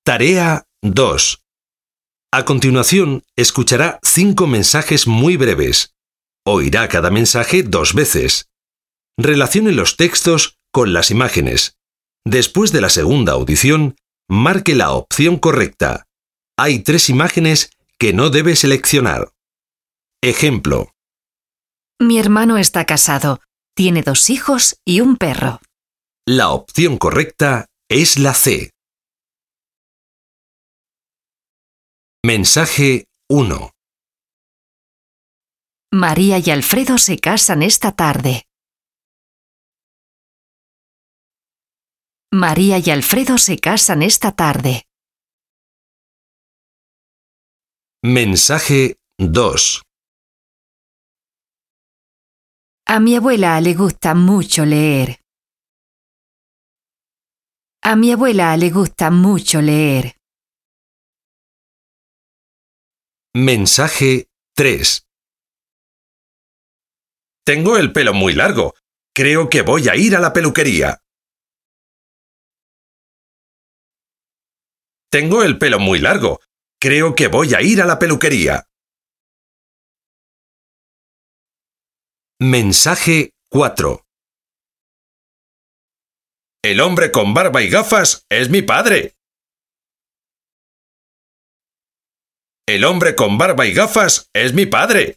Tarea 2. A continuación, escuchará 5 mensajes muy breves. Oirá cada mensaje 2 veces. Relacione los textos con las imágenes. Después de la segunda audición, marque la opción correcta. Hay 3 imágenes que no debe seleccionar. Ejemplo. Mi hermano está casado. Tiene 2 hijos y un perro. La opción correcta es la C. Mensaje 1. María y Alfredo se casan esta tarde. María y Alfredo se casan esta tarde. Mensaje 2. A mi abuela le gusta mucho leer. A mi abuela le gusta mucho leer. Mensaje 3. Tengo el pelo muy largo. Creo que voy a ir a la peluquería. Tengo el pelo muy largo. Creo que voy a ir a la peluquería. Mensaje 4. El hombre con barba y gafas es mi padre. El hombre con barba y gafas es mi padre.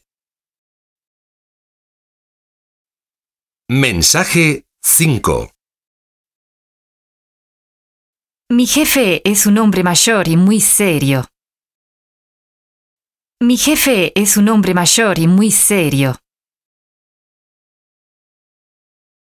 Mensaje 5. Mi jefe es un hombre mayor y muy serio. Mi jefe es un hombre mayor y muy serio.